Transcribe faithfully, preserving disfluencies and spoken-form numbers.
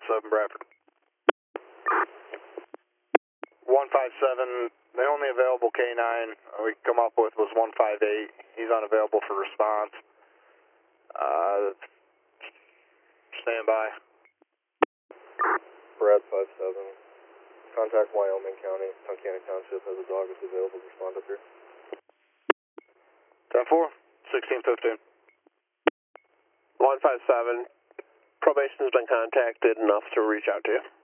seven, Bradford. one five seven, the only available K nine we could come up with was one five eight. He's unavailable for response. Uh, stand by. Brad five seven, contact Wyoming County, Tunkhannock Township has a dog that's available to respond up here. ten four, sixteen fifteen. one five seven, probation has been contacted enough to reach out to you.